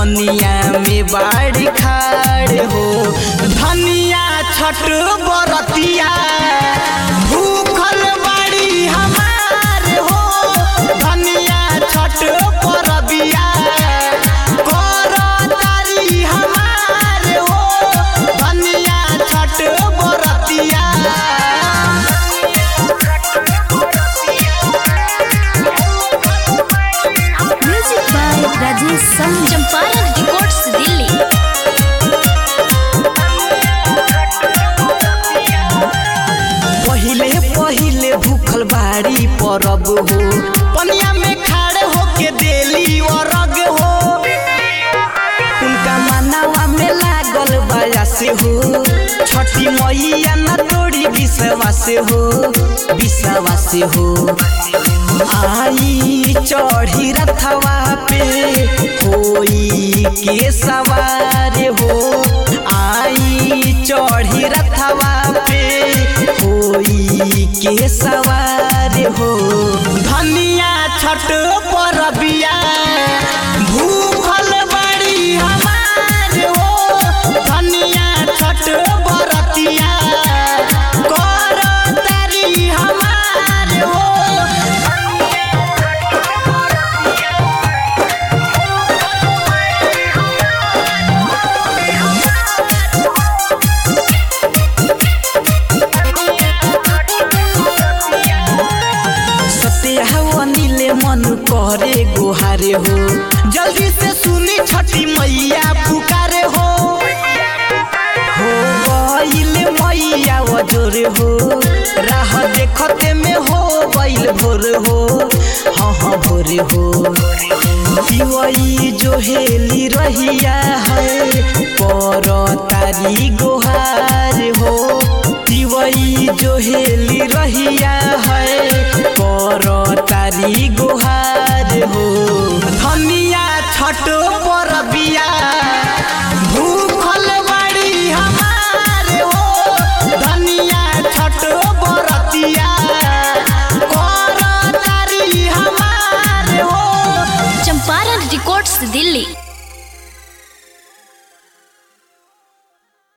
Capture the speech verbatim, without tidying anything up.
पनिया में बाड़ी खाड़ हो। धनिया छठ बरतिया भूखल बाड़ी हमार हो। धनिया छठ परबिया करतारी हमार हो। धनिया छठ बरतिया म्यूजिक बाय राजेश संग, चंपारण रिकॉर्ड्स, दिल्ली। पहिले पहिले भूखल बाड़ी परब हो। पनिया में खाड़ होके देली अरग हो। उनका मनावा में लागल बाया से हो। छठी मैया न तोड़ी विश्वास हो, विश्वास हो। आई चढ़ी रथवा पे होई के सवार हो। आई चढ़ी रथवा पे होई के सवार हो। धनिया छठ परबिया भूखल बाड़ी हमार हो। धनिया छठ बरतिया करतारी हमार हो। नीले मन करे गुहारे हो। जल्दी से सुनी छठी मैया पुकारे हो। हो गइल मैया वजोर हो। राह देखते में हो गइल भोर हो। हाँ हाँ भोर हो। पिवई जो हेली रहिया है पर तारी गुहार हो। पिवई जो हेली रहिया है पर तारी गुहार हो। धनिया छठ परबिया भूखल बाड़ी हमार हो। धनिया छठ बरतिया करतारी हमार हो। चंपारण रिकॉर्ड्स, दिल्ली।